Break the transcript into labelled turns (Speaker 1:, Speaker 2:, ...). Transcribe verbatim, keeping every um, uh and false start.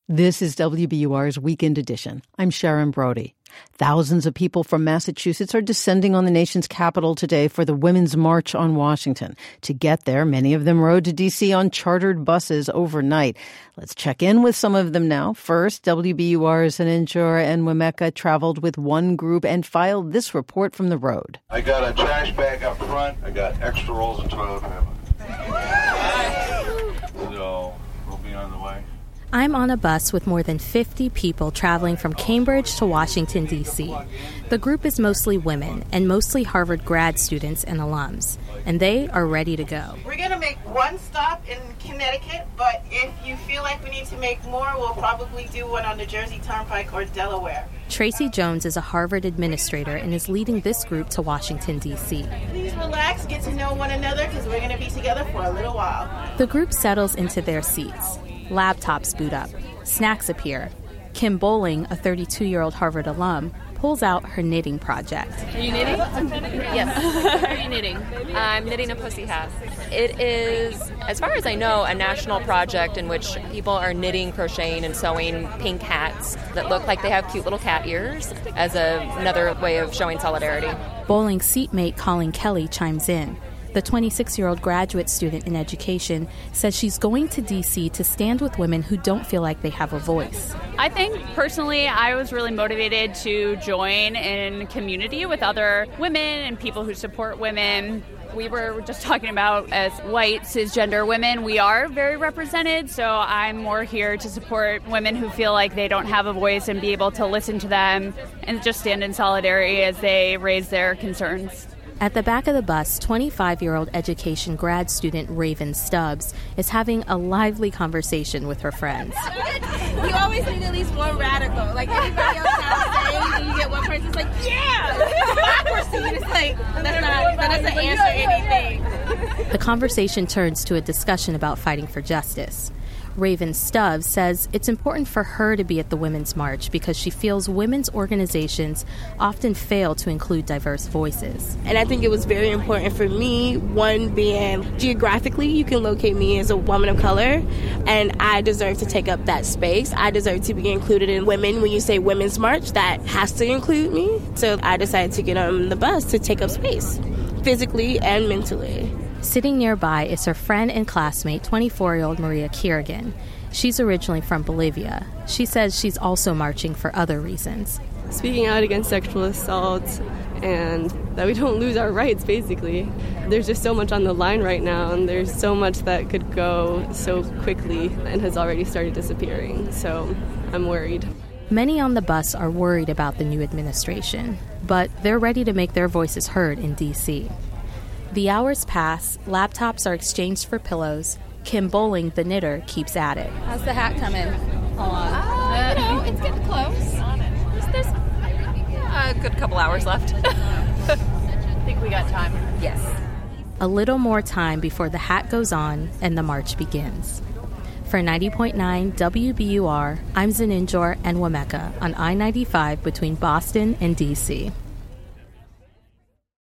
Speaker 1: This is W B U R's Weekend Edition. I'm Sharon Brody. Thousands of people from Massachusetts are descending on the nation's capital today for the Women's March on Washington. To get there, many of them rode to D C on chartered buses overnight. Let's check in with some of them now. First, W B U R's Zaninjor and Wemeka traveled with one group and filed this report from the road.
Speaker 2: I got a trash bag up front. I got extra rolls of toilet paper. So, we'll be on the way.
Speaker 3: I'm on a bus with more than fifty people traveling from Cambridge to Washington, D C. The group is mostly women and mostly Harvard grad students and alums, and they are ready to go.
Speaker 4: We're going to make one stop in Connecticut, but if you feel like we need to make more, we'll probably do one on the Jersey Turnpike or Delaware.
Speaker 3: Tracy Jones is a Harvard administrator and is leading this group to Washington, D C.
Speaker 4: Please relax, get to know one another, because we're going to be together for a little while.
Speaker 3: The group settles into their seats. Laptops boot up. Snacks appear. Kim Bowling, a thirty-two-year-old Harvard alum, pulls out her knitting project.
Speaker 5: Are you knitting? Yes. What are you knitting?
Speaker 6: I'm knitting a pussy hat. It is, as far as I know, a national project in which people are knitting, crocheting, and sewing pink hats that look like they have cute little cat ears as a, another way of showing solidarity.
Speaker 3: Bowling's seatmate Colleen Kelly chimes in. The twenty-six-year-old graduate student in education says she's going to D C to stand with women who don't feel like they have a voice.
Speaker 5: I think, personally, I was really motivated to join in community with other women and people who support women. We were just talking about, as white, cisgender women, we are very represented, so I'm more here to support women who feel like they don't have a voice and be able to listen to them and just stand in solidarity as they raise their concerns.
Speaker 3: At the back of the bus, twenty-five-year-old education grad student Raven Stubbs is having a lively conversation with her friends.
Speaker 7: You always need at least one radical. Like everybody else sounds saying, and you get one person that's like, yeah! Democracy! And it's like, that's not, that doesn't answer anything.
Speaker 3: The conversation turns to a discussion about fighting for justice. Raven Stubbs says it's important for her to be at the Women's March because she feels women's organizations often fail to include diverse voices.
Speaker 7: And I think it was very important for me, one being geographically, you can locate me as a woman of color, and I deserve to take up that space. I deserve to be included in women. When you say Women's March, that has to include me. So I decided to get on the bus to take up space, physically and mentally.
Speaker 3: Sitting nearby is her friend and classmate, twenty-four-year-old Maria Kiergan. She's originally from Bolivia. She says she's also marching for other reasons.
Speaker 8: Speaking out against sexual assault and that we don't lose our rights, basically. There's just so much on the line right now, and there's so much that could go so quickly and has already started disappearing. So I'm worried.
Speaker 3: Many on the bus are worried about the new administration, but they're ready to make their voices heard in D C. The hours pass, laptops are exchanged for pillows. Kim Bowling, the knitter, keeps at it.
Speaker 5: How's the hat coming?
Speaker 9: Hold on. Uh, you know, it's getting close.
Speaker 6: There's a good couple hours left.
Speaker 5: I think we got time.
Speaker 6: Yes.
Speaker 3: A little more time before the hat goes on and the march begins. For ninety point nine W B U R, I'm Zaninjor and Wemeka on I ninety-five between Boston and D C.